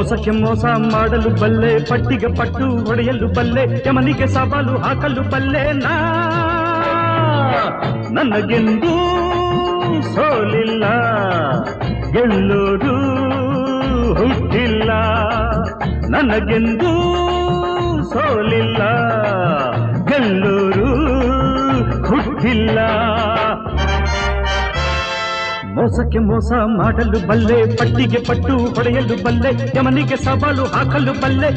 ಮೋಸಕ್ಕೆ ಮೋಸ ಮಾಡಲು ಬಲ್ಲೆ, ಪಟ್ಟಿಗೆ ಪಟ್ಟು ಹೊಡೆಯಲು ಬಲ್ಲೆ, ಯಮನಿಗೆ ಸವಾಲು ಹಾಕಲು ಬಲ್ಲೆ. ನನಗೆಂದೂ ಸೋಲಿಲ್ಲ, ಗೆಲ್ಲೋದು ಹುಟ್ಟಿಲ್ಲ. ನನಗೆಂದೂ ಸೋಲಿಲ್ಲ, ಗೆಲ್ಲೋರು ಹುಟ್ಟಿಲ್ಲ. ಮೋಸಕ್ಕೆ ಮೋಸ ಮಾಡಲು ಬಲ್ಲೆ, ಪಟ್ಟಿಗೆ ಪಟ್ಟು ಹೊಡೆಯಲು ಬಲ್ಲೆ, ಯಮನಿಗೆ ಸವಾಲು ಹಾಕಲು ಬಲ್ಲೆ.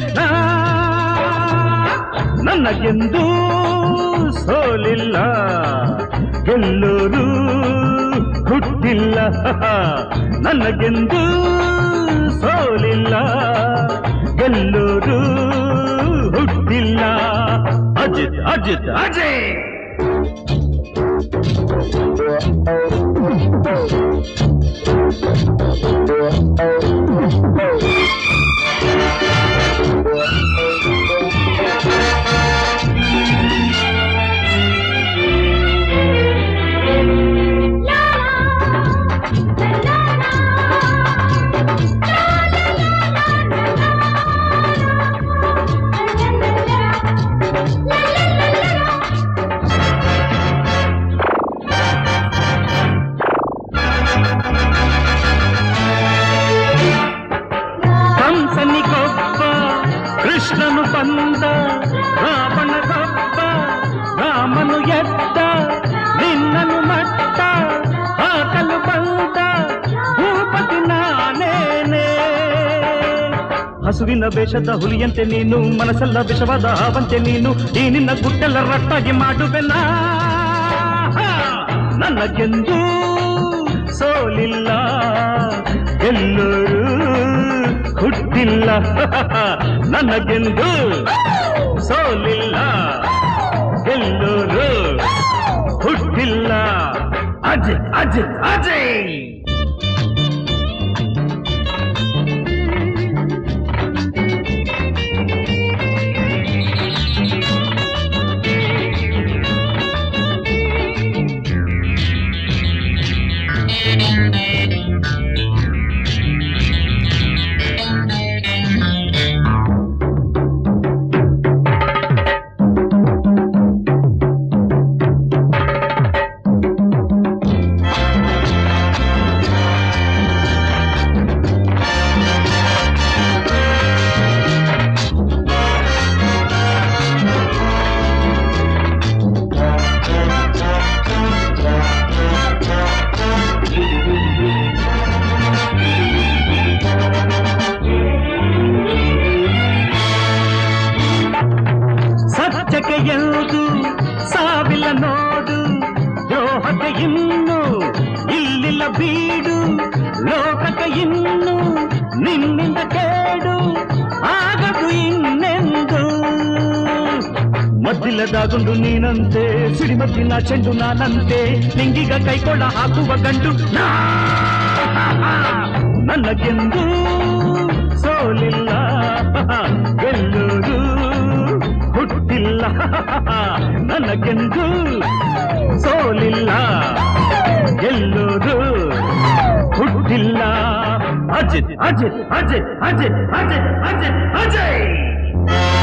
ನನಗೆಂದೂ ಸೋಲಿಲ್ಲ, ಗೆಲ್ಲೋರು ಹುಟ್ಟಿಲ್ಲ. ನನಗೆಂದೂ ಸೋಲಿಲ್ಲ, ಗೆಲ್ಲೋರು ಹುಟ್ಟಿಲ್ಲ. ಅಜಿತ್ ಅಜಿತ್ ಅಜಯ್. ಕೃಷ್ಣನು ಬಂದ, ರಾವಣ ಹಬ್ಬ, ರಾಮನು ಎದ್ದ, ನಿನ್ನನು ಮಟ್ಟ ಹಾಕಲು ಬಂದ, ಭೂಪತಿ ನಾನೇನೆ. ಹಸುವಿನ ವೇಷದ ಹುಲಿಯಂತೆ ನೀನು, ಮನಸ್ಸೆಲ್ಲ ವಿಷವಾದ ಹಾವಂತೆ ನೀನು, ಈ ನಿನ್ನ ಗುಟ್ಟೆಲ್ಲ ರಟ್ಟಾಗಿ ಮಾಡುವೆನ. ನನಗೆಂದೂ ಸೋಲಿಲ್ಲ, ಎಲ್ಲರೂ ಹುಟ್ಟಿಲ್ಲ. ನನಗೆಂದೂ ಸೋಲಿಲ್ಲ, ಎಲ್ಲರೂ ಹುಟ್ಟಿಲ್ಲ. ಅಜಯ್ ಅಜಯ್ ಅಜಯ್. ಸತ್ಯಕ್ಕೆ ಎಂದು ಸಾವಿಲ್ಲ ನೋಡು, ದ್ರೋಹಕ್ಕೆ ಇನ್ನು ಇಲ್ಲಿಲ್ಲ ಬೀಡು, ಲೋಕಕ್ಕೆ ಇನ್ನು ನಿನ್ನಿಂದ ಕೇಡು ಆಗದು ಇನ್ನೆಂದು. ಮದ್ದಿಲ್ಲದಾಗೊಂಡು ನೀನಂತೆ, ಸಿಡಿಮದ್ದಿನ ಚೆಂಡು ನಾನಂತೆ, ನಿಂಗೀಗ ಕೈಕೊಳ್ಳ ಹಾಕುವ ಗಂಡು. ನನಗೆಂದೂ ಸೋಲಿಲ್ಲ, ಗೆಲ್ಲೋರು ಹುಟ್ಟಿಲ್ಲ. ನನಗೆಂದೂ ಸೋಲಿಲ್ಲ, ಗೆಲ್ಲೋರು ಹುಟ್ಟಿಲ್ಲ. ಅಜಿತ್ ಅಜಿತ್ ಅಜಿತ್ ಅಜಿತ್ ಅಜಿತ್ ಅಜಿತ್ ಅಜಯ್.